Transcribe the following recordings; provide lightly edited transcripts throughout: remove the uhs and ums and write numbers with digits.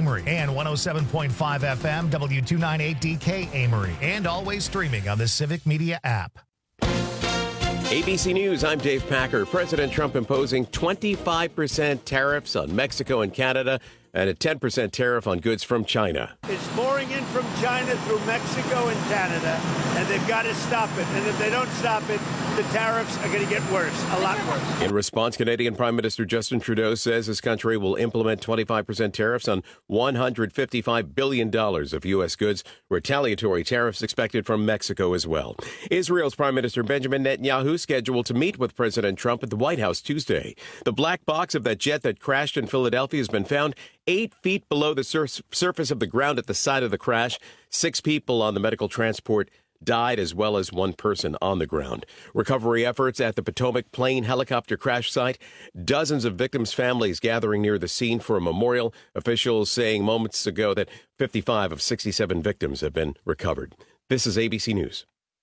Amory, and 107.5 FM W298DK Amory, and always streaming on the Civic Media app. ABC News, I'm Dave Packer. President Trump imposing 25% tariffs on Mexico and Canada and a 10% tariff on goods from China. It's pouring in from China through Mexico and Canada, and they've got to stop it. And if they don't stop it, the tariffs are going to get worse, a lot worse. In response, Canadian Prime Minister Justin Trudeau says his country will implement 25% tariffs on $155 billion of U.S. goods, retaliatory tariffs expected from Mexico as well. Israel's Prime Minister Benjamin Netanyahu scheduled to meet with President Trump at the White House Tuesday. The black box of that jet that crashed in Philadelphia has been found 8 feet below the surface of the ground at the site of the crash. 6 people on the medical transport died, as well as 1 person on the ground. Recovery efforts at the Potomac plane helicopter crash site. Dozens of victims' families gathering near the scene for a memorial. Officials saying moments ago that 55 of 67 victims have been recovered. This is ABC News.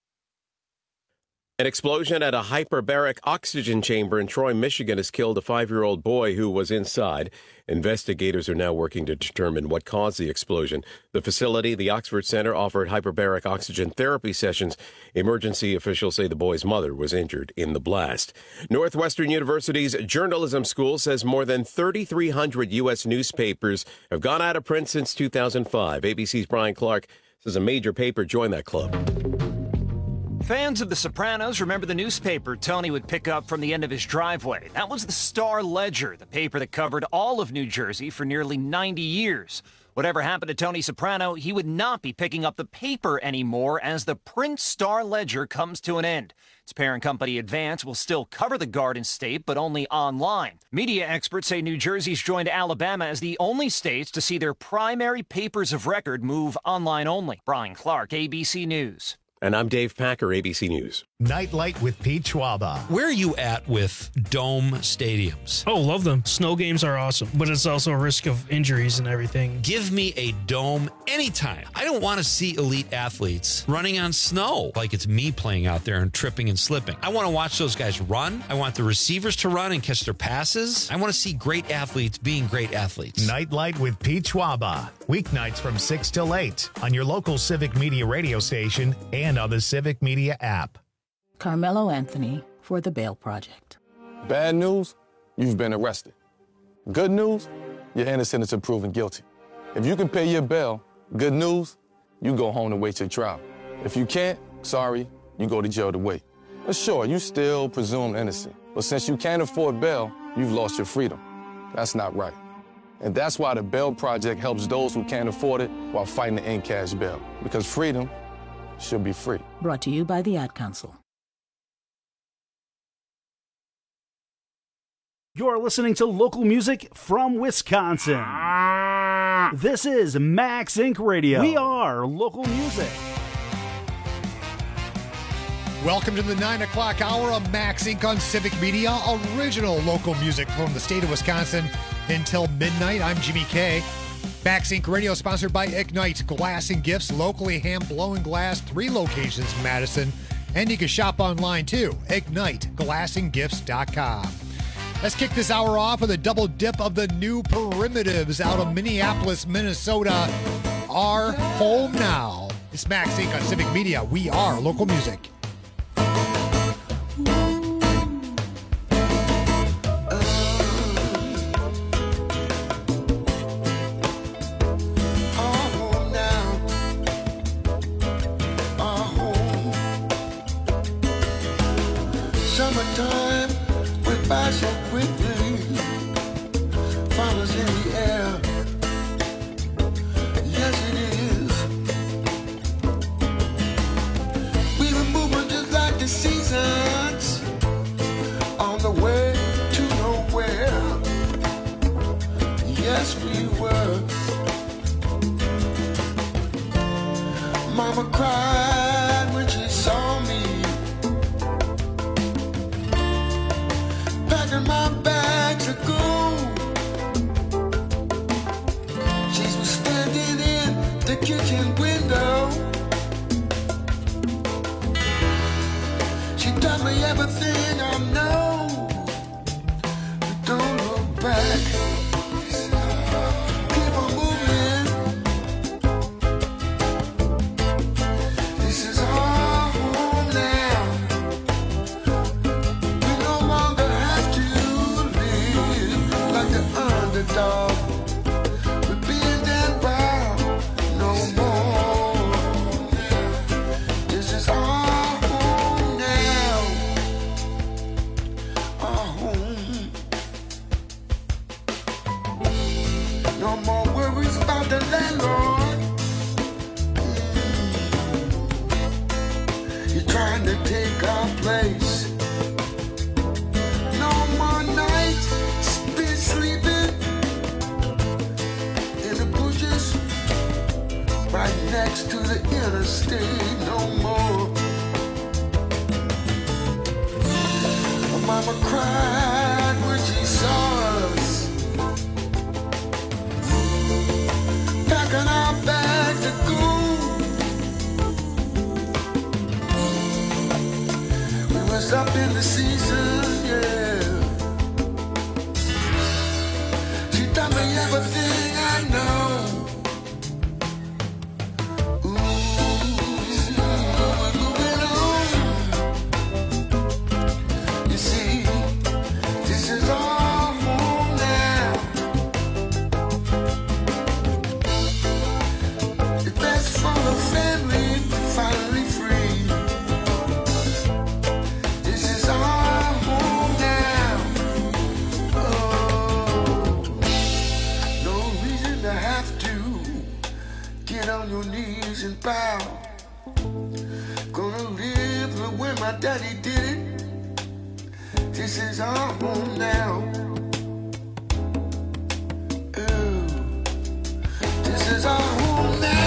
An explosion at a hyperbaric oxygen chamber in Troy, Michigan has killed a 5-year-old boy who was inside. Investigators are now working to determine what caused the explosion. The facility, the Oxford Center, offered hyperbaric oxygen therapy sessions. Emergency officials say the boy's mother was injured in the blast. Northwestern University's journalism school says more than 3,300 U.S. newspapers have gone out of print since 2005. ABC's Brian Clark says a major paper joined that club. Fans of The Sopranos remember the newspaper Tony would pick up from the end of his driveway. That was the Star-Ledger, the paper that covered all of New Jersey for nearly 90 years. Whatever happened to Tony Soprano, he would not be picking up the paper anymore as the print Star-Ledger comes to an end. Its parent company, Advance, will still cover the Garden State, but only online. Media experts say New Jersey's joined Alabama as the only states to see their primary papers of record move online only. Brian Clark, ABC News. And I'm Dave Packer, ABC News. Nightlight with Pete Schwaba. Where are you at with dome stadiums? Oh, love them. Snow games are awesome, but it's also a risk of injuries and everything. Give me a dome anytime. I don't want to see elite athletes running on snow like it's me playing out there and tripping and slipping. I want to watch those guys run. I want the receivers to run and catch their passes. I want to see great athletes being great athletes. Nightlight with Pete Schwaba. Weeknights from 6 till 8 on your local Civic Media radio station and on the Civic Media app. Carmelo Anthony for the Bail Project. Bad news, you've been arrested. Good news, you're innocent until proven guilty. If you can pay your bail, good news, you go home to wait your trial. If you can't, sorry, you go to jail to wait. But sure, you still presumed innocent. But since you can't afford bail, you've lost your freedom. That's not right. And that's why the Bail Project helps those who can't afford it while fighting to end cash bail. Because freedom should be free. Brought to you by the Ad Council. You're listening to local music from Wisconsin. This is Max Inc. Radio. We are local music. Welcome to the 9 o'clock hour of Max Inc. on Civic Media. Original local music from the state of Wisconsin until midnight. I'm Jimmy K. Max Inc. Radio sponsored by Ignite Glass and Gifts. Locally hand-blown glass, 3 locations in Madison. And you can shop online too. IgniteGlassandGifts.com. Let's kick this hour off with a double dip of the new Primitives out of Minneapolis, Minnesota. Our home now. It's Max Inc. on Civic Media. We are local music. Summertime went by so quickly, flowers in the air. Yes, it is. We were moving just like the seasons, on the way to nowhere. Yes, we were. Mama cried when she saw me, packing my bag to go. She was standing in the kitchen window. She taught me everything I know. Don't look back. Keep on moving. worries about the landlord. You're trying to take our place. No more nights spent sleeping in the bushes right next to the interstate. No more. Mama cried when she saw us packing our bags to go. We was up in the season, yeah. She taught me everything I know. Bow. Gonna live the way my daddy did it. This is our home now. Ooh. This is our home now.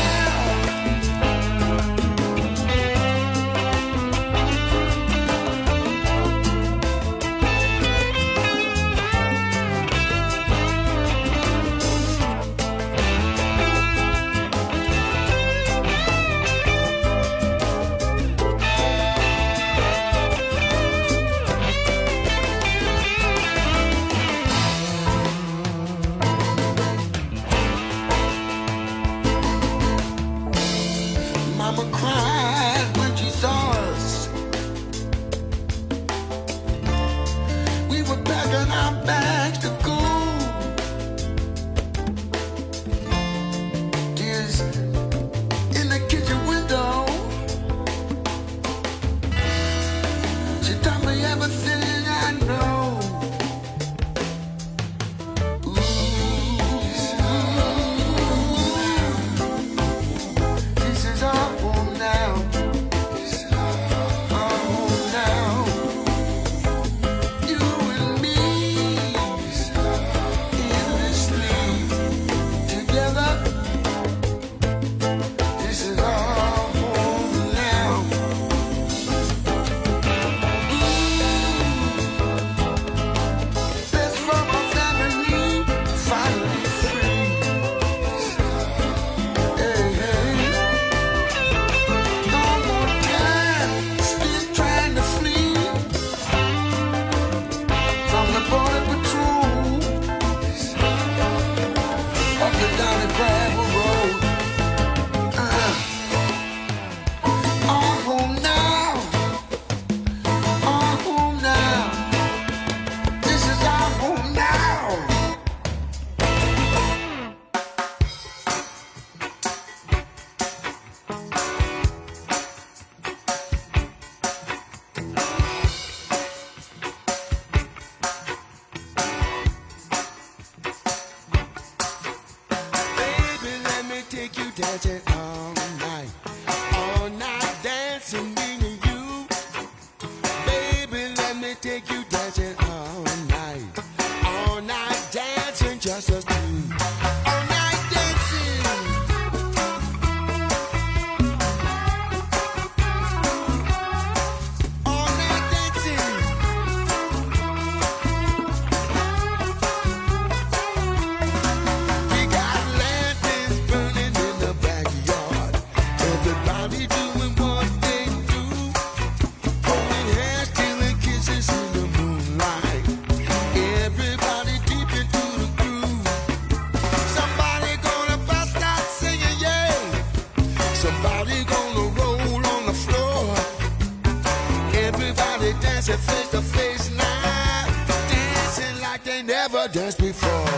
Danced before.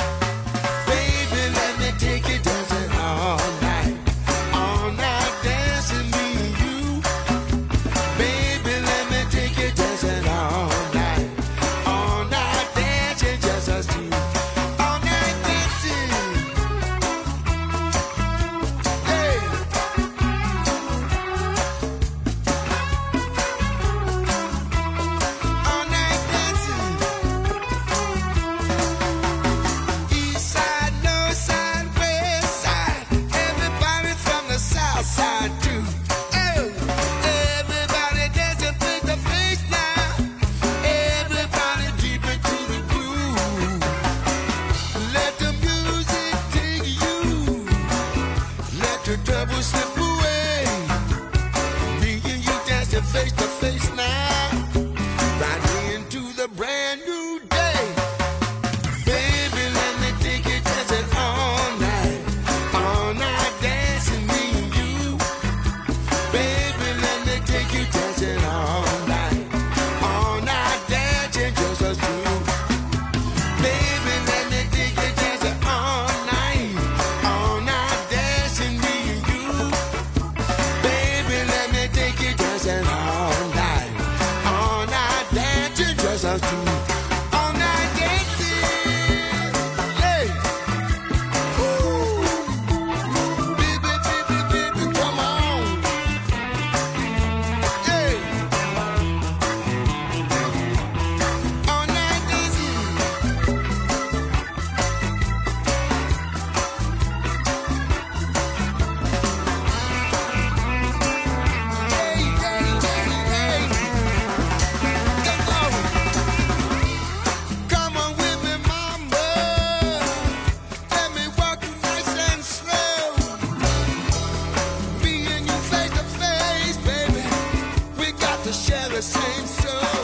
Baby, let me take you dancing all night. All night dancing, me and you. Baby, let me take you dancing all night. All night dancing, just us two. All night dancing. the trouble slip away. Me and you dancing face to face now, right into the brand new day. Baby, let me take you dancing all night dancing, me and you. Baby, let me take you dancing all night dancing, just us two. Baby, let me take you dancing all night dancing, me and you. Baby, let me take you dancing all night dancing, just us two. All night dancing, yeah. Ooh. Baby, baby, baby, come on. Yeah. All night dancing. Hey, hey, hey, hey. Let's go. Come on with me, mama. Let me walk you nice and slow. Being you face to face, baby, we got to share the same soul.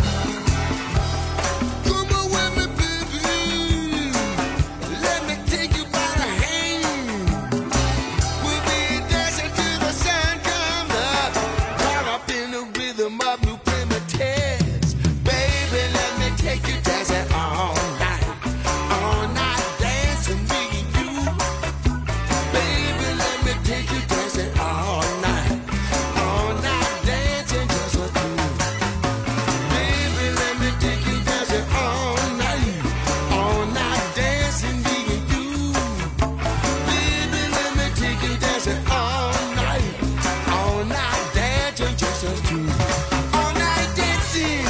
Come on with me, baby. Let me take you by the hand. We'll be dancing till the sun comes up, caught up in the rhythm of new primitives. Baby, let me take you dancing all night dancing, me and you. Baby, let me take you dancing all night dancing, just us two. Baby, let me take you dancing all night dancing, me and you. Baby, let me take you dancing all night dancing, just us two. All night dancing,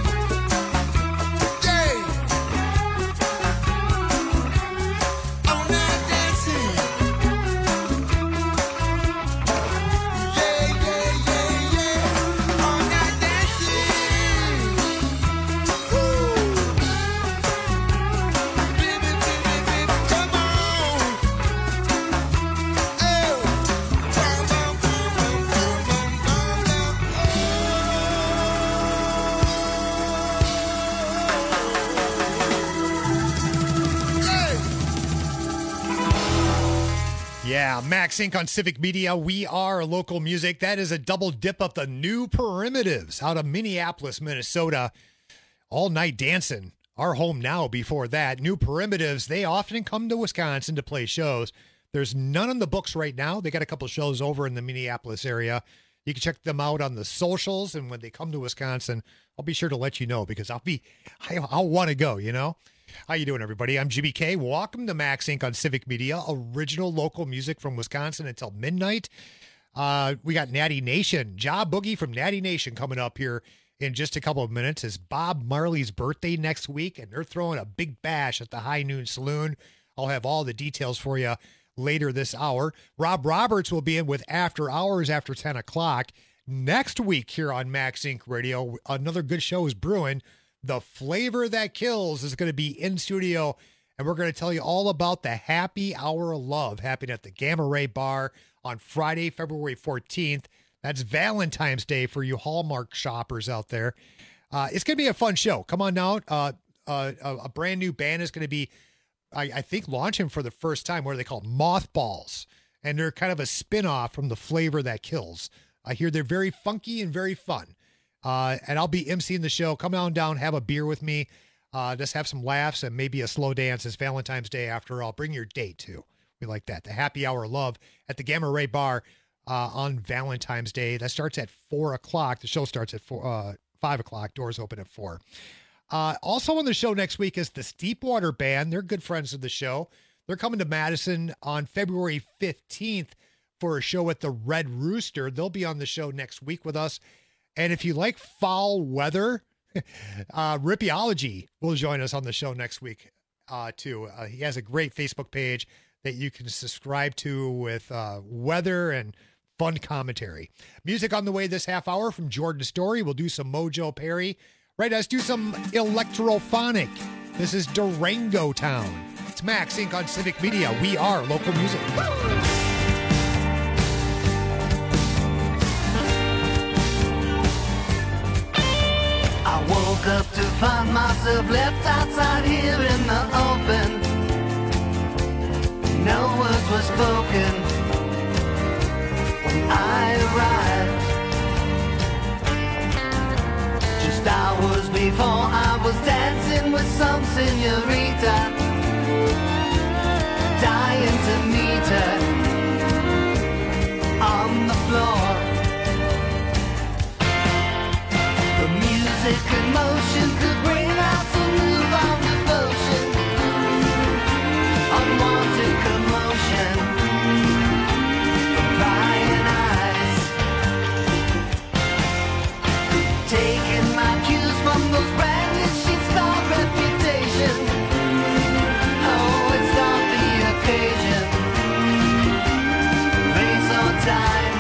yeah. All night dancing, yeah, yeah, yeah, yeah. All night dancing, woo. Baby, baby, baby, come on. Oh, come on, come on, come on, come on. Hey. Yeah, Max Inc. on Civic Media. We are local music. That is a double dip of the New Primitives out of Minneapolis, Minnesota. All night dancing. Our home now before that. New Primitives, they often come to Wisconsin to play shows. There's none on the books right now. They got a couple shows over in the Minneapolis area. You can check them out on the socials, and when they come to Wisconsin, I'll be sure to let you know because I'll want to go, you know? How you doing, everybody? I'm Jimmy K. Welcome to Max Inc. on Civic Media, original local music from Wisconsin until midnight. We got Natty Nation, Ja Boogie from Natty Nation coming up here in just a couple of minutes. It's Bob Marley's birthday next week, and they're throwing a big bash at the High Noon Saloon. I'll have all the details for you later this hour. Rob Roberts will be in with After Hours after 10 o'clock. Next week here on Max Inc. Radio, another good show is brewing. The Flavor That Kills is going to be in studio, and we're going to tell you all about the Happy Hour of Love happening at the Gamma Ray Bar on Friday, February 14th. That's Valentine's Day for you Hallmark shoppers out there. It's going to be a fun show. Come on out. A brand new band is going to be, I think, launching for the first time. What are they called? Mothballs. And they're kind of a spin-off from The Flavor That Kills. I hear they're very funky and very fun. And I'll be emceeing the show. Come on down, have a beer with me. Just have some laughs and maybe a slow dance. It's Valentine's Day after all. Bring your date too. We like that. The Happy Hour of Love at the Gamma Ray Bar on Valentine's Day. That starts at 4 o'clock. The show starts at 5 o'clock. Doors open at 4. Also on the show next week is the Steepwater Band. They're good friends of the show. They're coming to Madison on February 15th for a show at the Red Rooster. They'll be on the show next week with us. And if you like foul weather, Rippiology will join us on the show next week, too. He has a great Facebook page that you can subscribe to with weather and fun commentary. Music on the way this half hour from Jordan Story. We'll do some Mojo Perry. Right, let's do some electrophonic. This is Durango Town. It's Max Inc. on Civic Media. We are local music. woke up to find myself left outside here in the open. No words were spoken when I arrived. Just hours before I was dancing with some señorita, dying to meet her on the floor. The music and motion could bring out some newfound devotion, unwanted commotion, prying eyes, taking my cues from those branded sheets of reputation. Oh, it's not the occasion, place or time.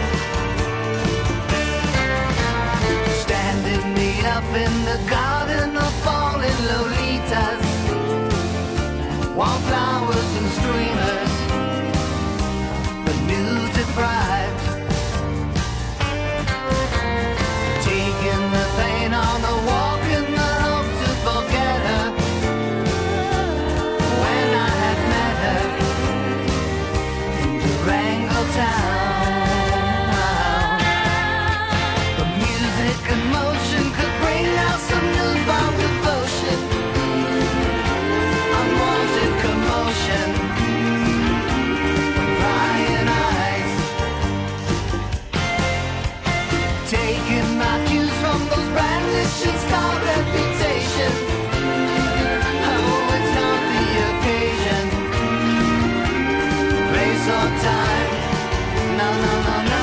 Standing me up in the garden of falling Lolitas, wallflowers and streamers, but new deprived. Taking the pain on the walk in the hope to forget her. When I had met her in Durango town, the music and motion could bring out some newfound devotion, unwanted commotion, prying eyes, taking my cues from those branded sheets called reputation. Oh, it's not the occasion, place or time. No, no, no, no.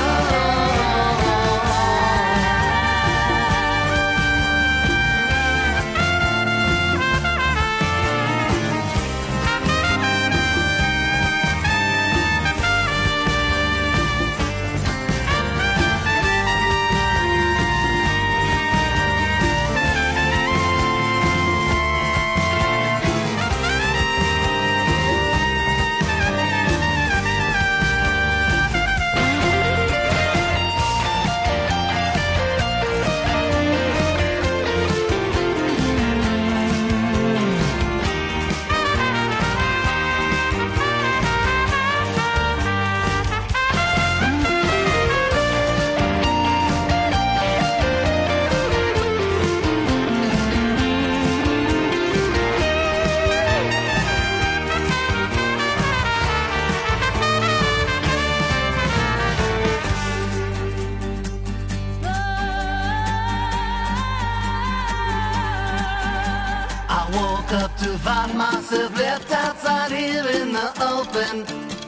I woke up to find myself left outside here in the open.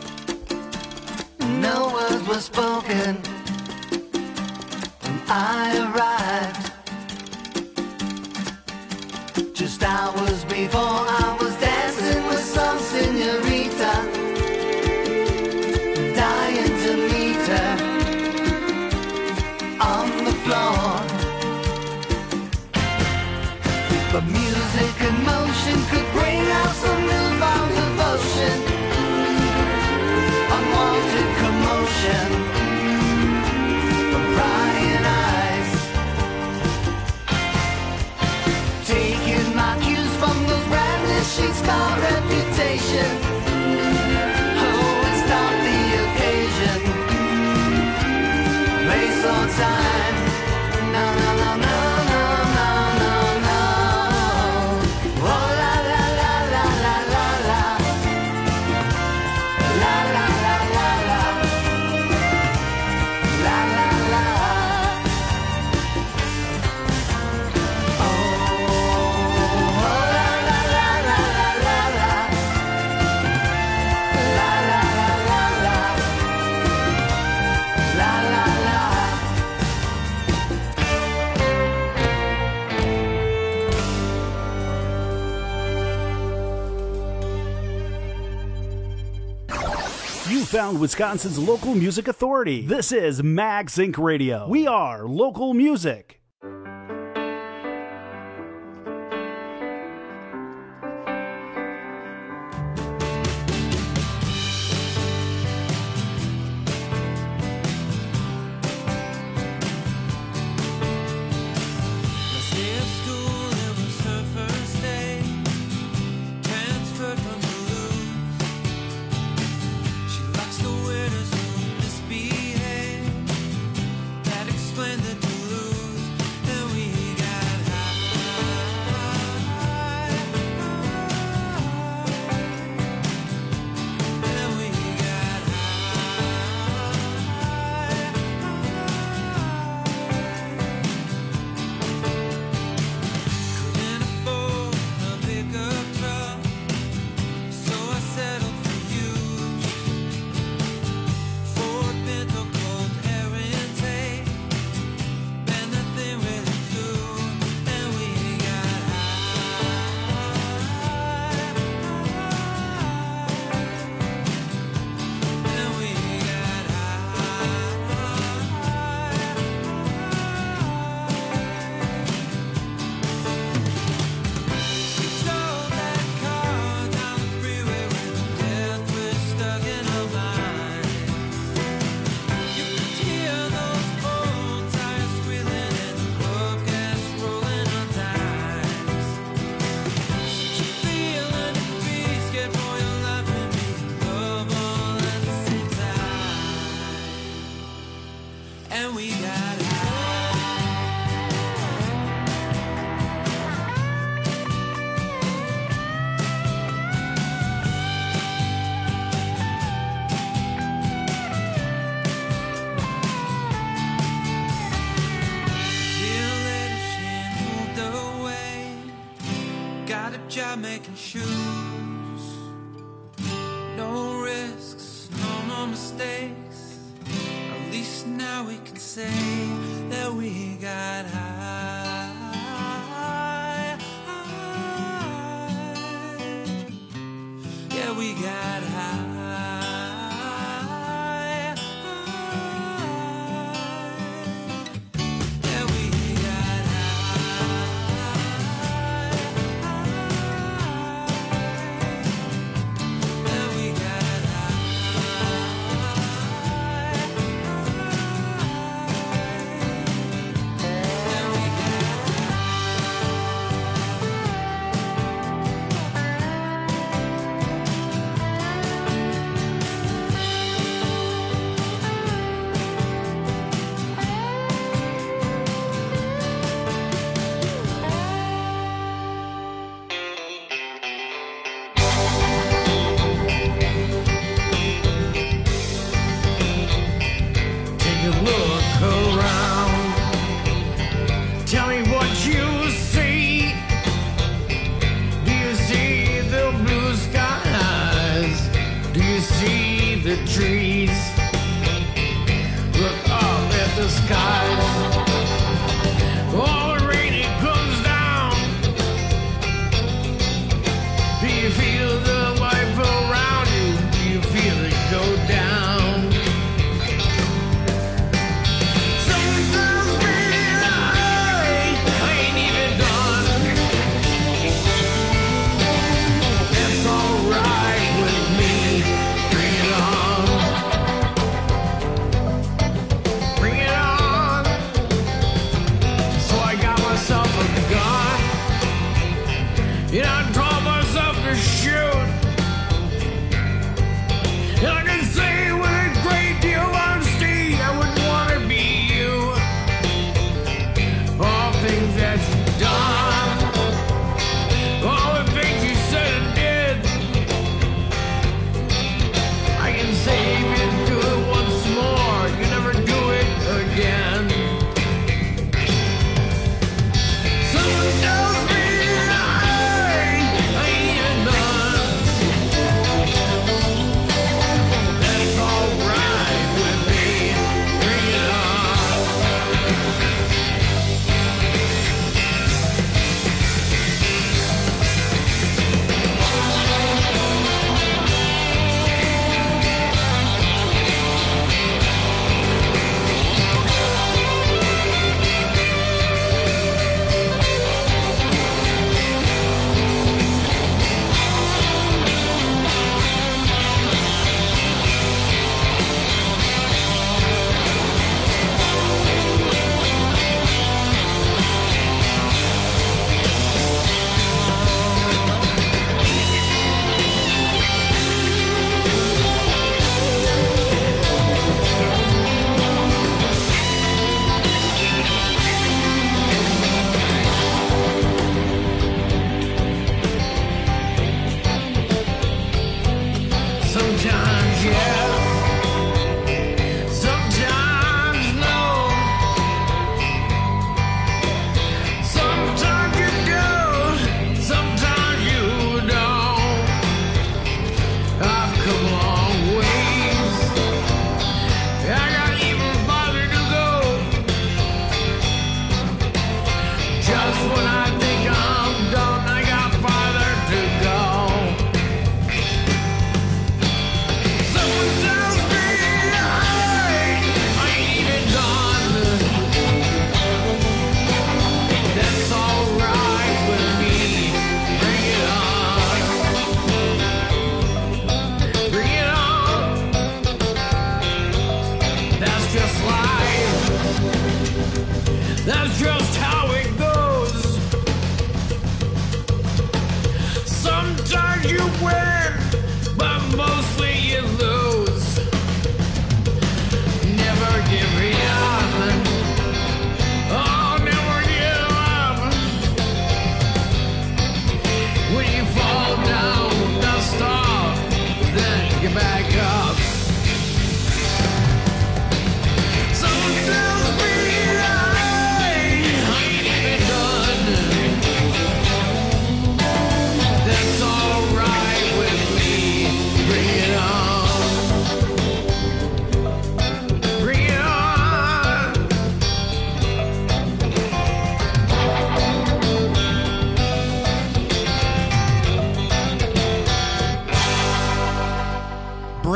No words were spoken when I arrived. Just hours before I was dancing with some señorita, dying to meet her on the floor. The music and motion could bring out some newfound devotion, unwanted commotion, prying eyes, taking my cues from those branded sheets called reputation. Oh, it's not the occasion, place or time. No, no, no, no, no, no, no, no. Oh, la, la, la, la, la, la, la. La, la, la, la, la. La, la, la. Oh, la, la, la, la, la, la, la. La, la, la, la, la. La, la, la. You found Wisconsin's local music authority. This is Max Inc. Radio. We are local music. Stay at school and our mistakes. At least now we can say that we got high. Yeah, we got high. Trees, look up at the skies. All the rain it comes down. Do you feel the life around you? Do you feel it go down? Sometimes when I ain't even done. That's alright with me. Bring it on.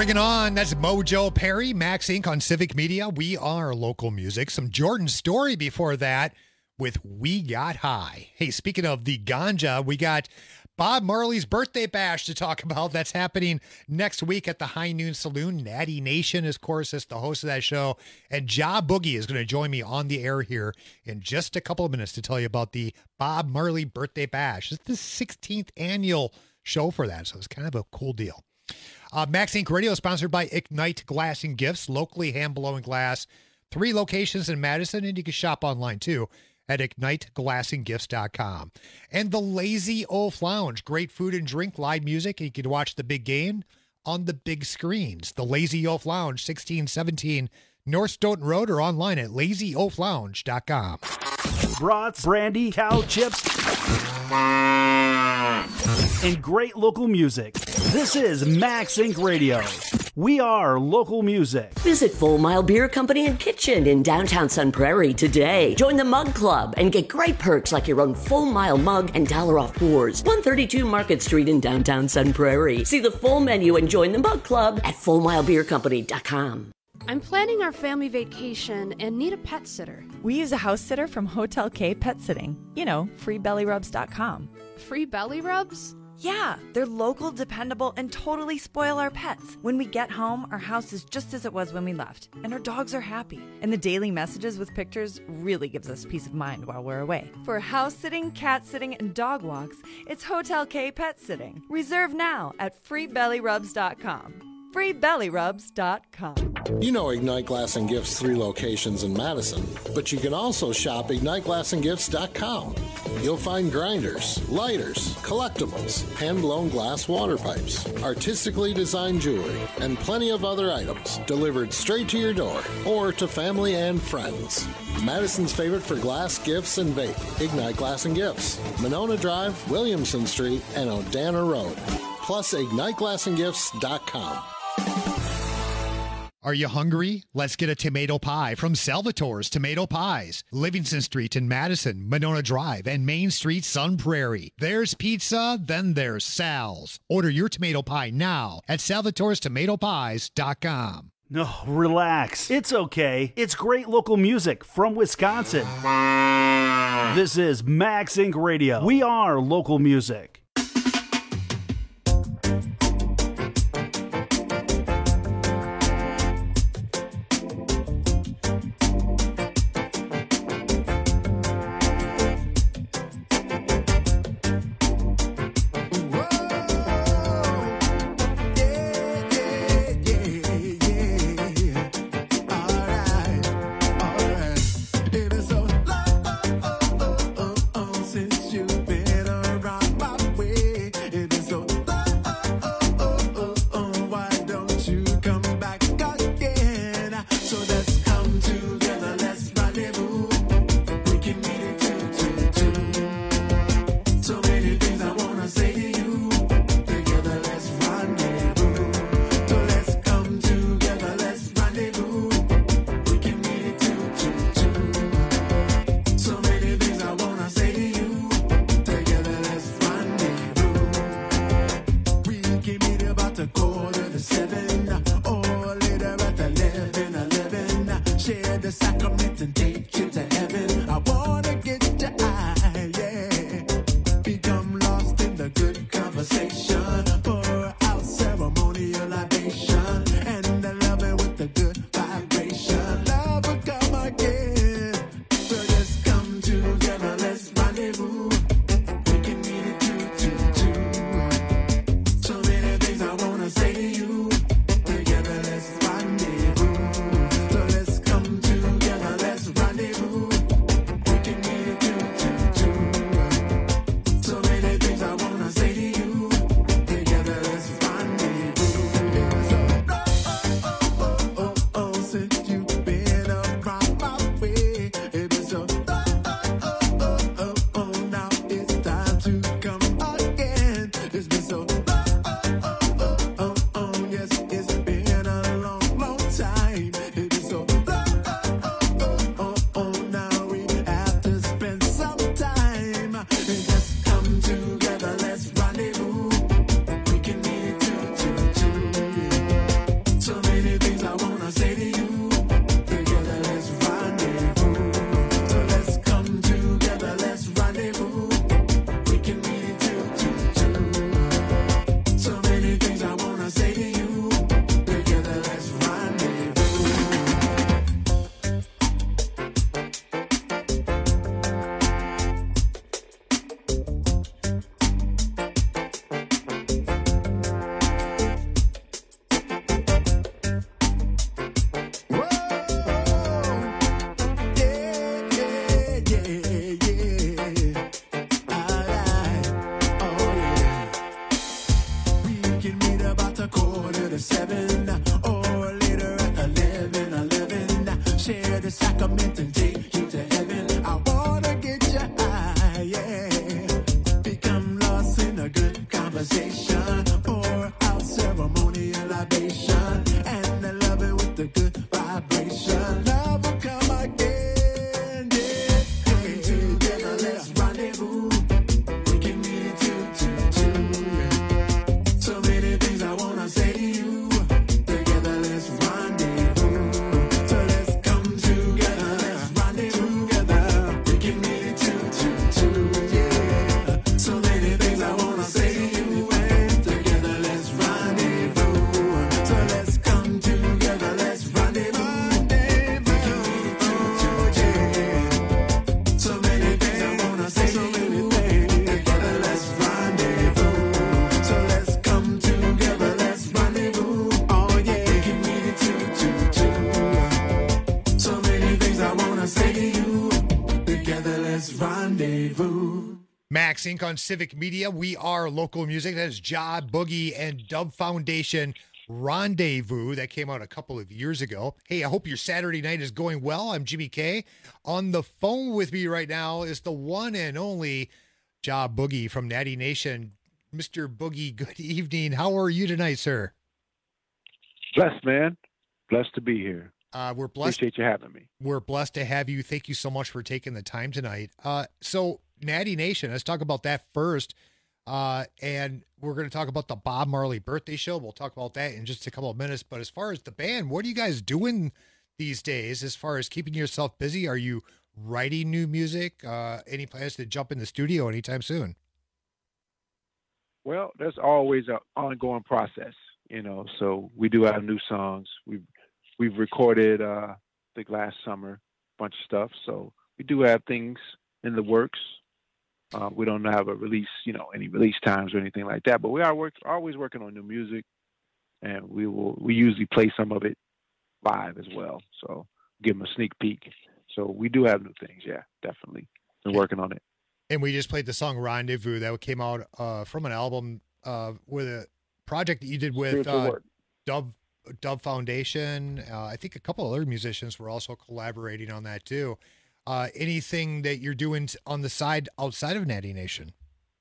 Logging on, that's Mojo Perry, Max Inc. on Civic Media. We are local music. Some Jordan Story before that with We Got High. Hey, speaking of the ganja, we got Bob Marley's birthday bash to talk about. That's happening next week at the High Noon Saloon. Natty Nation, of course, is the host of that show. And Ja Boogie is going to join me on the air here in just a couple of minutes to tell you about the Bob Marley birthday bash. It's the 16th annual show for that, so it's kind of a cool deal. Max Inc. Radio is sponsored by Ignite Glass and Gifts, locally hand-blowing glass. 3 locations in Madison, and you can shop online too at IgniteGlassandGifts.com. And the Lazy Oaf Lounge, great food and drink, live music, and you can watch the big game on the big screens. The Lazy Oaf Lounge, 1617 North Stoughton Road, or online at LazyOafLounge.com. Brats, brandy, cow chips, and great local music. This is Max Inc. Radio. We are local music. Visit Full Mile Beer Company and Kitchen in downtown Sun Prairie today. Join the Mug Club and get great perks like your own Full Mile mug and $1 off pours. 132 Market Street in downtown Sun Prairie. See the full menu and join the Mug Club at FullMileBeerCompany.com. I'm planning our family vacation and need a pet sitter. We use a house sitter from Hotel K Pet Sitting. You know, freebellyrubs.com. Free belly rubs? Yeah, they're local, dependable, and totally spoil our pets. When we get home, our house is just as it was when we left, and our dogs are happy. And the daily messages with pictures really gives us peace of mind while we're away. For house sitting, cat sitting, and dog walks, it's Hotel K Pet Sitting. Reserve now at freebellyrubs.com. freebellyrubs.com. You know Ignite Glass and Gifts 3 locations in Madison, but you can also shop IgniteGlassandGifts.com. You'll find grinders, lighters, collectibles, hand-blown glass water pipes, artistically designed jewelry, and plenty of other items delivered straight to your door or to family and friends. Madison's favorite for glass, gifts, and vape, Ignite Glass and Gifts, Monona Drive, Williamson Street, and Odana Road. Plus, IgniteGlassandGifts.com. Are you hungry? Let's get a tomato pie from Salvatore's Tomato Pies. Livingston Street in Madison, Monona Drive, and Main Street, Sun Prairie. There's pizza, then there's Sal's. Order your tomato pie now at Salvatore'sTomatoPies.com. No, relax. It's okay. It's great local music from Wisconsin. This is Max Inc. Radio. We are local music. Rendezvous. to the Sacramento and take you to heaven. I wanna get your eye, yeah. Become lost in a good conversation. Pour out ceremonial libation. And I love it with the good vibration. Love will come again, yeah. Come together, let's rendezvous. We can meet it two, yeah. So many things I wanna say to you. Together, let's rendezvous. So let's come together, let's rendezvous together. We can meet it two, yeah. So many things I wanna say to you. And together, let's rendezvous. So let's come together, let's rendezvous. We can meet it two, yeah. So many things I wanna say to you. Together, let's rendezvous. So let's come together, let's rendezvous. Oh yeah, we can meet it two. So many things I wanna say to you. Together, let's rendezvous. Max Inc. on Civic Media. We are local music. That is Ja Boogie and Dub Foundation Rendezvous. That came out a couple of years ago. Hey, I hope your Saturday night is going well. I'm Jimmy K. On the phone with me right now is the one and only Ja Boogie from Natty Nation. Mr. Boogie, good evening. How are you tonight, sir? Blessed, man. Blessed to be here. We're blessed. Appreciate you having me. We're blessed to have you. Thank you so much for taking the time tonight. So Natty Nation, let's talk about that first. And we're going to talk about the Bob Marley birthday show. We'll talk about that in just a couple of minutes. But as far as the band, what are you guys doing these days as far as keeping yourself busy? Are you writing new music? Any plans to jump in the studio anytime soon? Well, there's always an ongoing process, you know. So we do have new songs. We've recorded, I think last summer, a bunch of stuff. So we do have things in the works. We don't have a release, you know, any release times or anything like that. But we are always working on new music, and we usually play some of it live as well. So give them a sneak peek. So we do have new things, yeah, definitely. Been working on it. And we just played the song Rendezvous that came out from an album with a project that you did with Dub Foundation. I think a couple other musicians were also collaborating on that too. Anything that you're doing on the side outside of Natty Nation?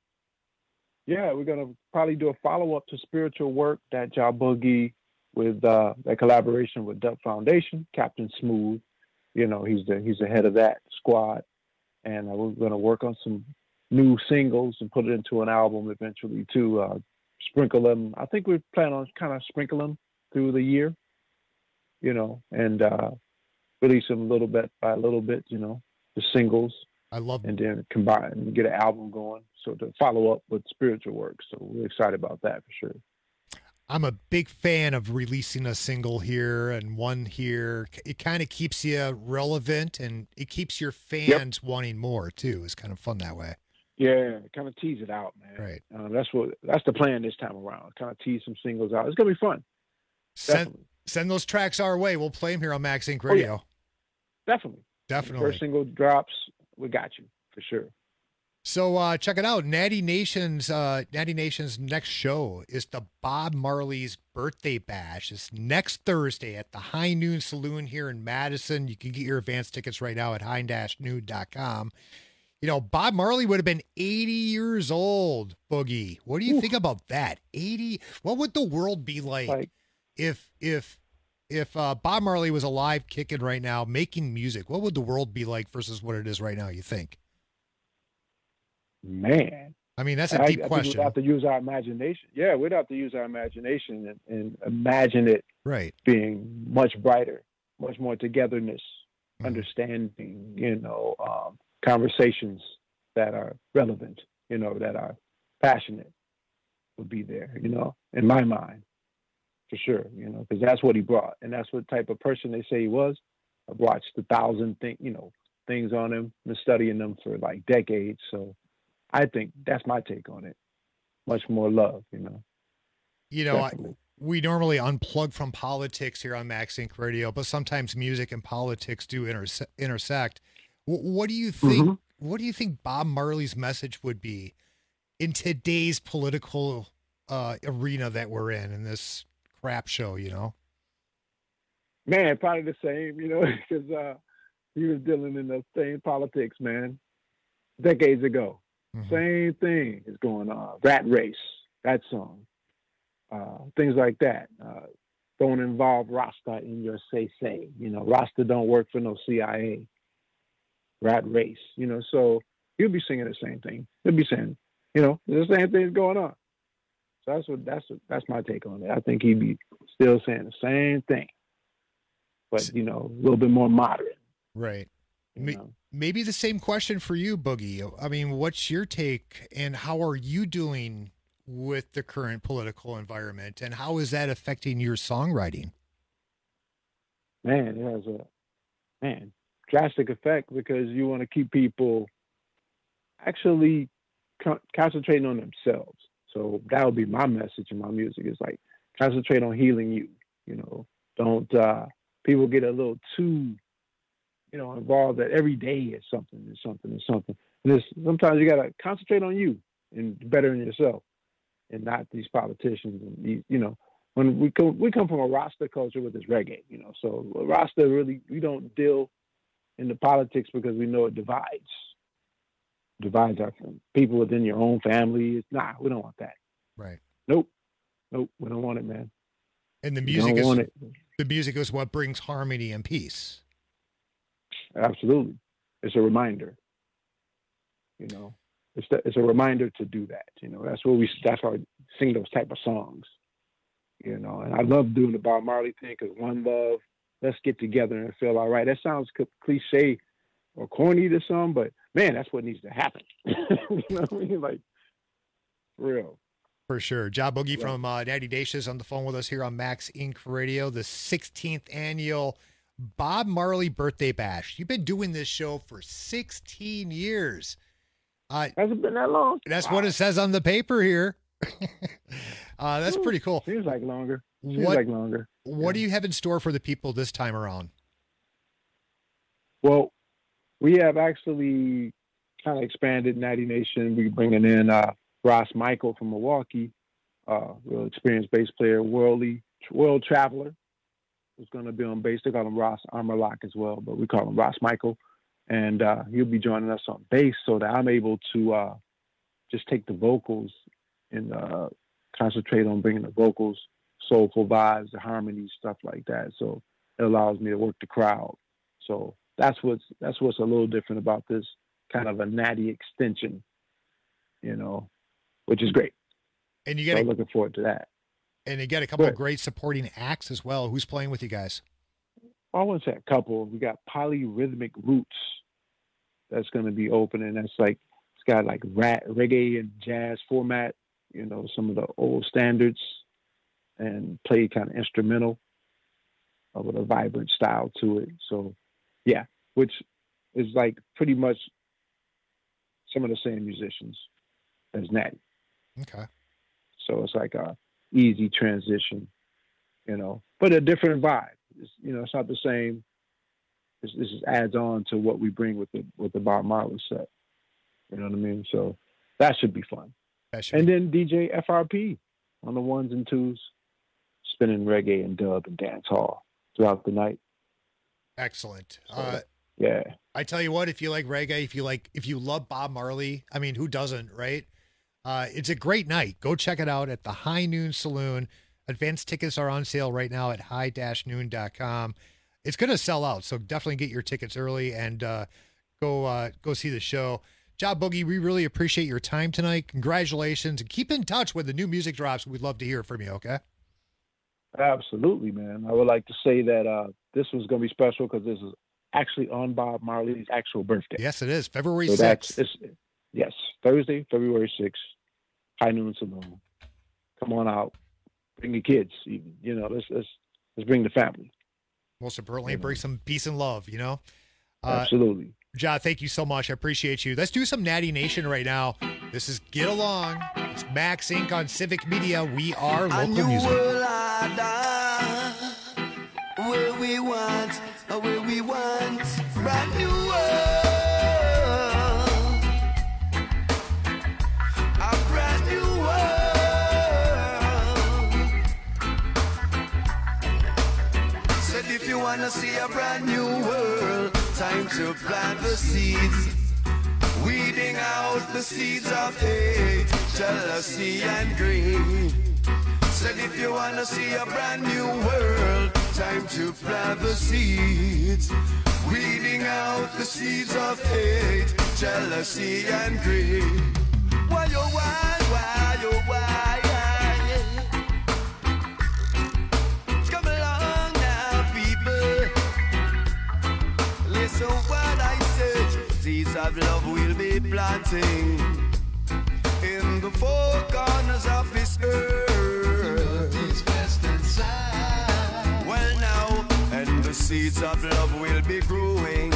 Yeah, we're going to probably do a follow-up to Spiritual Work, that Ja Boogie with that collaboration with Dub Foundation, Captain Smooth. You know, he's the head of that squad. And we're going to work on some new singles and put it into an album eventually too. Sprinkle them. I think we plan on kind of sprinkle them through the year, you know, and release them little bit by little bit, you know, the singles. I love and then combine and get an album going. So to follow up with Spiritual Work. So we're excited about that for sure. I'm a big fan of releasing a single here and one here. It kind of keeps you relevant and it keeps your fans wanting more too. It's kind of fun that way. Yeah, kind of tease it out, man. Right. That's the plan this time around. Kind of tease some singles out. It's gonna be fun. Send those tracks our way. We'll play them here on Max Inc. Radio. Oh, yeah. Definitely. Definitely. First single drops, we got you for sure. So check it out. Natty Nation's next show is the Bob Marley's Birthday Bash. It's next Thursday at the High Noon Saloon here in Madison. You can get your advance tickets right now at high-noon.com. You know, Bob Marley would have been 80 years old, Boogie. What do you think about that? 80? What would the world be like if Bob Marley was alive, kicking right now, making music? What would the world be like versus what it is right now, you think? Man, I mean, that's a deep I question. think we'd have to use our imagination. Yeah, we'd have to use our imagination and imagine it being much brighter, much more togetherness, understanding, you know, conversations that are relevant, you know, that are passionate would be there, you know, in my mind, for sure, you know, because that's what he brought. And that's what type of person they say he was. I've watched 1,000 things on him, been studying them for like decades. So I think that's my take on it. Much more love, you know. You know, we normally unplug from politics here on Max Inc. Radio, but sometimes music and politics do intersect. What do you think? What do you think Bob Marley's message would be in today's political arena that we're in this crap show? You know, man, probably the same. You know, because he was dealing in the same politics, man, decades ago. Same thing is going on. Rat Race, that song, things like that. Don't involve Rasta in your say. You know, Rasta don't work for no CIA. Rat Race, you know. So he'll be singing the same thing. He'll be saying, you know, the same thing's going on. So that's my take on it. I think he'd be still saying the same thing, but you know, a little bit more moderate. Right. Maybe the same question for you, Boogie. I mean, what's your take, and how are you doing with the current political environment, and how is that affecting your songwriting? Man, it has a drastic effect, because you want to keep people actually concentrating on themselves. So that would be my message in my music, is like, concentrate on healing you. You know, don't people get a little too, you know, involved that every day is something. And sometimes you got to concentrate on you and bettering yourself, and not these politicians. And these, you know, when we come from a Rasta culture with this reggae, you know, so Rasta really, we don't deal in the politics because we know it divides our people within your own family. It's we don't want that. Right. Nope, we don't want it, man. And the music is what brings harmony and peace. Absolutely. It's a reminder. You know, it's a reminder to do that. You know, that's why I sing those type of songs. You know, and I love doing the Bob Marley thing, because one love, let's get together and feel all right. That sounds cliche or corny to some, but man, that's what needs to happen. You know what I mean? Like, for real. For sure. Ja Boogie from Natty Dacious on the phone with us here on Max Inc. Radio, the 16th annual Bob Marley Birthday Bash. You've been doing this show for 16 years. Has it been that long? That's what it says on the paper here. That's pretty cool. Seems like longer. What do you have in store for the people this time around? Well, we have actually kind of expanded Natty Nation. We're bringing in Ross Michael from Milwaukee, real experienced bass player, world traveler, who's going to be on bass. They call him Ross Armorlock as well, but we call him Ross Michael. And he'll be joining us on bass, so that I'm able to just take the vocals and concentrate on bringing the vocals, soulful vibes, the harmonies, stuff like that. So it allows me to work the crowd. So that's what's a little different about this kind of a Natty extension, you know, which is great. And looking forward to that. And you got a couple of great supporting acts as well. Who's playing with you guys? I wouldn't say a couple. We got Polyrhythmic Roots that's going to be opening. That's like, it's got like reggae and jazz format, you know, some of the old standards, and play kind of instrumental with a vibrant style to it. So, yeah, which is like pretty much some of the same musicians as Natty. Okay. So it's like a easy transition, you know, but a different vibe. It's, you know, it's not the same. This just adds on to what we bring with the Bob Marley set. You know what I mean? So that should be fun. Then DJ FRP on the ones and twos, spinning reggae and dub and dance hall throughout the night. Excellent. So, yeah. I tell you what, if you like reggae, if you love Bob Marley, I mean, who doesn't, right? It's a great night. Go check it out at the High Noon Saloon. Advanced tickets are on sale right now at high-noon.com. It's going to sell out, so definitely get your tickets early and go see the show. Ja Boogie, we really appreciate your time tonight. Congratulations, and keep in touch when the new music drops. We'd love to hear from you, okay? Absolutely, man. I would like to say that this was going to be special because this is actually on Bob Marley's actual birthday. Yes, it is. February 6th. Yes, Thursday, February 6th, High Noon Saloon. Come on out. Bring your kids, even. You know, let's bring the family. Most importantly, bring some peace and love, you know? Absolutely. Ja, thank you so much. I appreciate you. Let's do some Natty Nation right now. This is Get Along. It's Max Inc. on Civic Media. We are local music. Where we want, brand new world. A brand new world. Said if you wanna see a brand new world, time to plant the seeds. Weeding out the seeds of hate, jealousy and greed. Said if you wanna see a brand new world, time to plant the seeds. Weeding out the seeds of hate, jealousy and greed. Why, oh, why, oh, why? Come along now, people. Listen what I said. Seeds of love we'll be planting in the four corners of this earth. Well now, and the seeds of love will be growing,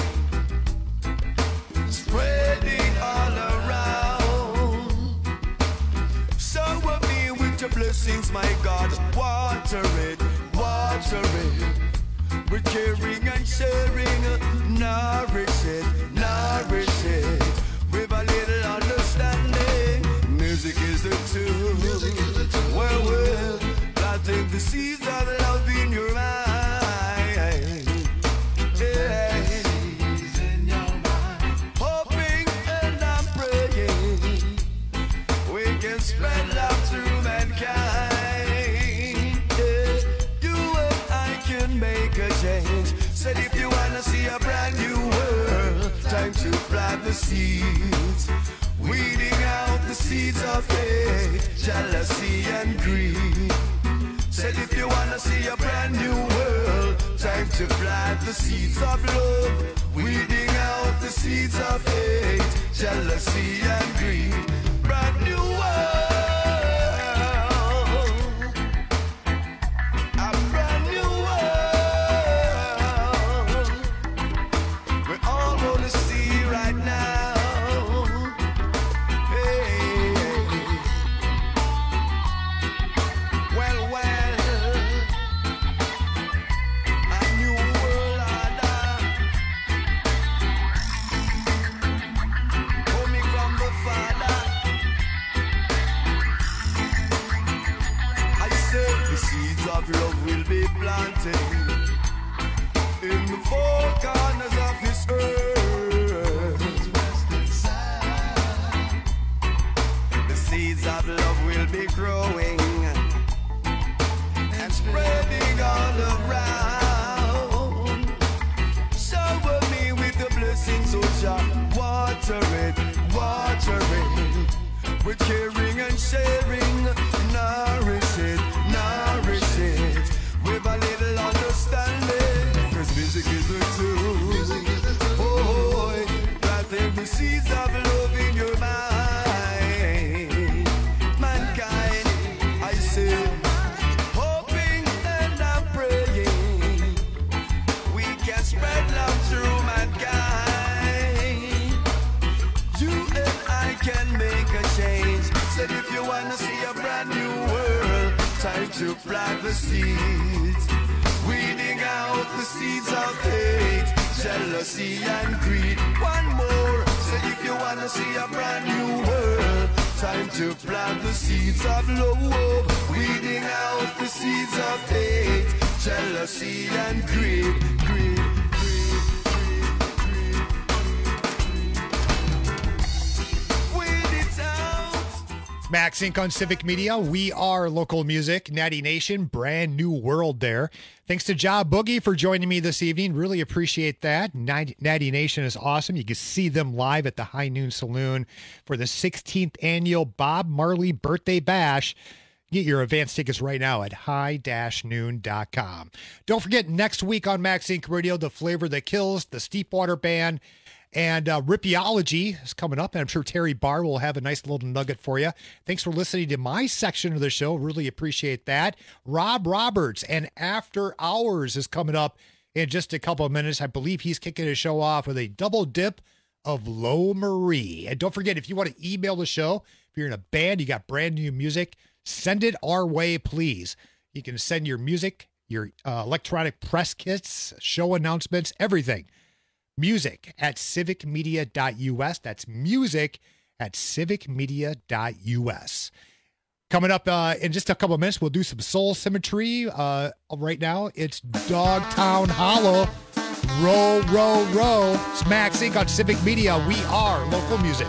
spreading all around. So with me with your blessings, my God, water it, water it. We're caring and sharing, nourish it, nourish it. With a little understanding, music is the tool. Well, planting the seeds of love in your mind. Yeah. Hoping and I'm praying we can spread love through mankind. Make a change. Said if you wanna see a brand new world, time to plant the seeds. Weeding out the seeds of hate, jealousy and greed. Said if you wanna see a brand new world, time to plant the seeds of love. Weeding out the seeds of hate, jealousy and greed. Brand new world. Love will be planted in the four corners of this earth. The seeds of love will be growing and spreading all around. Shower me with the blessings, oh Jah, water it, water it. With caring and sharing, nourish it, nourish it. With a little understanding, 'cause music is the tool. Oh, planting the seeds of love in your mind. Mankind, I say, hoping and I'm praying we can spread love through mankind. You and I can make a change. Said if you wanna see a brand new world, time to plant the seeds. Weeding out the seeds of hate, jealousy and greed. One more. Said if you wanna see a brand new world, time to plant the seeds of love. Weeding out the seeds of hate, jealousy and greed. Greed. Max Inc. on Civic Media. We are local music. Natty Nation, brand new world there. Thanks to Ja Boogie for joining me this evening. Really appreciate that. Natty Nation is awesome. You can see them live at the High Noon Saloon for the 16th annual Bob Marley Birthday Bash. Get your advance tickets right now at high-noon.com. Don't forget, next week on Max Inc. Radio, the Flavor That Kills, the Steepwater Band, and Ripology is coming up, and I'm sure Terry Barr will have a nice little nugget for you. Thanks for listening to my section of the show. Really appreciate that. Rob Roberts and After Hours is coming up in just a couple of minutes. I believe he's kicking his show off with a double dip of Lo Marie. And don't forget, if you want to email the show, if you're in a band, you got brand new music, send it our way, please. You can send your music, your electronic press kits, show announcements, everything. Music at civicmedia.us. That's music at civicmedia.us. Coming up in just a couple of minutes, we'll do some Soul Symmetry. Right now, it's Dogtown Hollow Roll, roll, roll. It's Max Inc. on Civic Media. We are local music.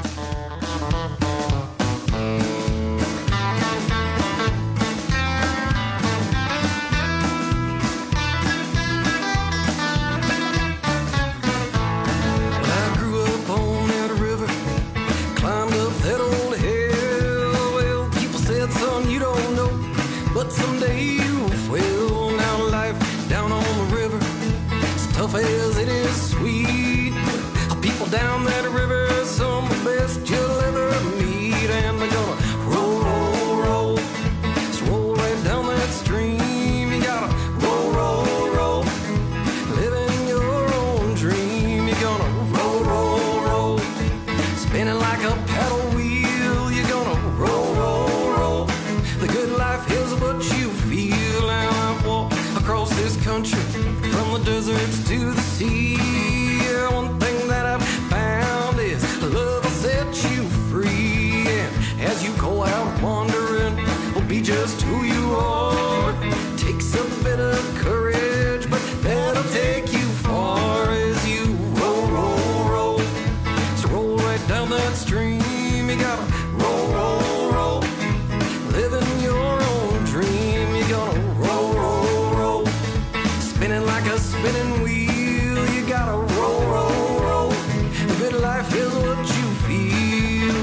As it is sweet, people down that river, some of the best you'll ever meet, and they're gonna roll, roll, roll, just roll right down that stream. You gotta roll, roll, roll, living your own dream. You're gonna roll, roll, roll, spinning like a paddle wheel. You're gonna roll, roll, roll. The good life is what you feel. And I've walked across this country, from the deserts to the sea. Yeah, one thing that I've found is love will set you free. And as you go out wandering, will be just who you are. Takes a bit of courage, but that'll take you far. As you roll, roll, roll, so roll right down that stream. You gotta roll, roll, roll, living your own dream. You gotta roll, roll, roll, spinning like a spinning wheel. You gotta roll, roll, roll. A good life is what you feel.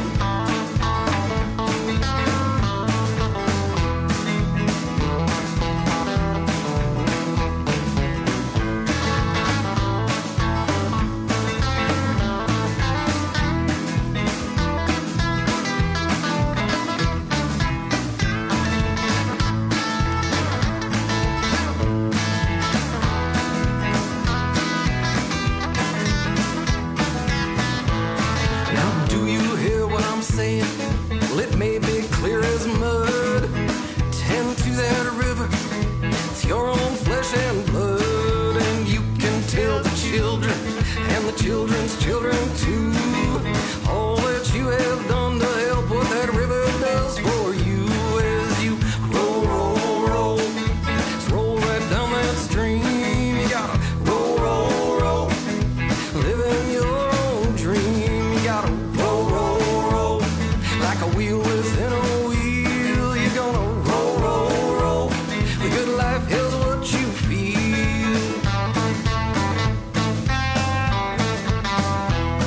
Well, it may be clear as mud. Tend to that river, it's your own flesh and blood. And you can tell the children and the children's children too, all that you have done to help what that river does for you. As you roll, roll, roll, just roll right down that stream. You gotta roll, roll, roll, living your own dream. You gotta roll, roll, roll, like a wheel within a wheel. You're gonna roll, roll, roll. The good life is what you feel.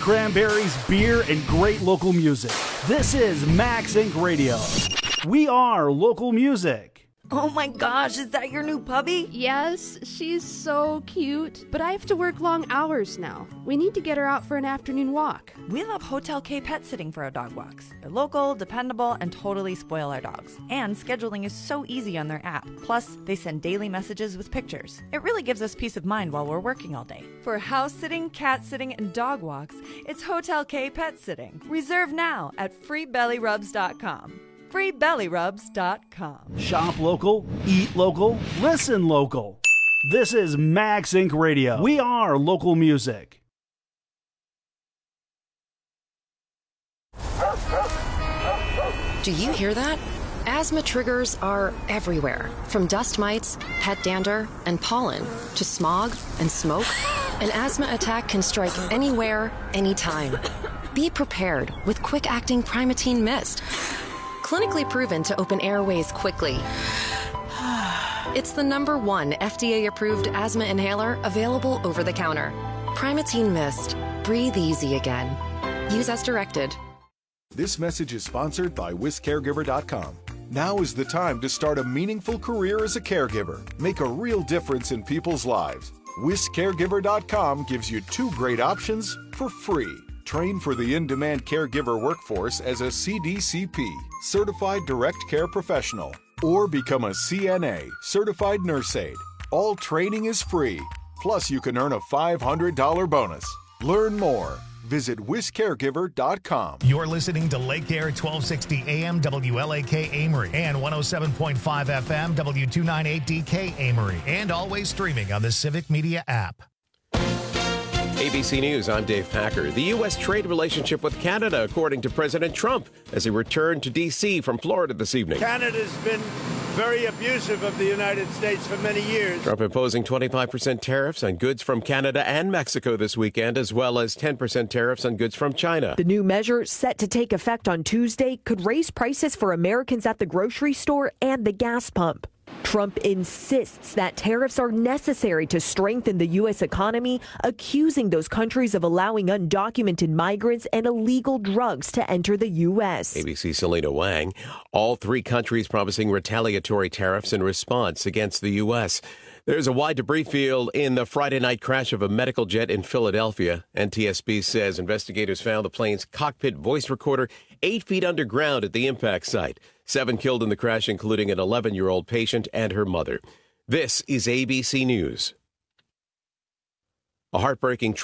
cranberries, beer, and great local music. This is Max Inc. Radio. We are local music. Oh my gosh, is that your new puppy? Yes, she's so cute. But I have to work long hours now. We need to get her out for an afternoon walk. We love Hotel K Pet Sitting for our dog walks. They're local, dependable, and totally spoil our dogs. And scheduling is so easy on their app. Plus, they send daily messages with pictures. It really gives us peace of mind while we're working all day. For house sitting, cat sitting, and dog walks, it's Hotel K Pet Sitting. Reserve now at freebellyrubs.com. freebellyrubs.com. Shop local, eat local, listen local. This is Max Inc. Radio. We are local music. Do you hear that? Asthma triggers are everywhere, from dust mites, pet dander, and pollen, to smog and smoke. An asthma attack can strike anywhere, anytime. Be prepared with quick-acting Primatene Mist. Clinically proven to open airways quickly. It's the #1 FDA-approved asthma inhaler available over the counter. Primatene Mist. Breathe easy again. Use as directed. This message is sponsored by WisCaregiver.com. Now is the time to start a meaningful career as a caregiver. Make a real difference in people's lives. WisCaregiver.com gives you 2 great options for free. Train for the in-demand caregiver workforce as a CDCP, Certified Direct Care Professional, or become a CNA, Certified Nurse Aide. All training is free. Plus, you can earn a $500 bonus. Learn more. Visit WisCaregiver.com. You're listening to Lake Air 1260 AM WLAK Amory and 107.5 FM W298DK Amory, and always streaming on the Civic Media app. ABC News, I'm Dave Packer. The U.S. trade relationship with Canada, according to President Trump, as he returned to D.C. from Florida this evening. Canada's been very abusive of the United States for many years. Trump imposing 25% tariffs on goods from Canada and Mexico this weekend, as well as 10% tariffs on goods from China. The new measure, set to take effect on Tuesday, could raise prices for Americans at the grocery store and the gas pump. Trump insists that tariffs are necessary to strengthen the U.S. economy, accusing those countries of allowing undocumented migrants and illegal drugs to enter the U.S. ABC's Selena Wang. All 3 countries promising retaliatory tariffs in response against the U.S. There's a wide debris field in the Friday night crash of a medical jet in Philadelphia. NTSB says investigators found the plane's cockpit voice recorder 8 feet underground at the impact site. 7 killed in the crash, including an 11-year-old patient and her mother. This is ABC News. A heartbreaking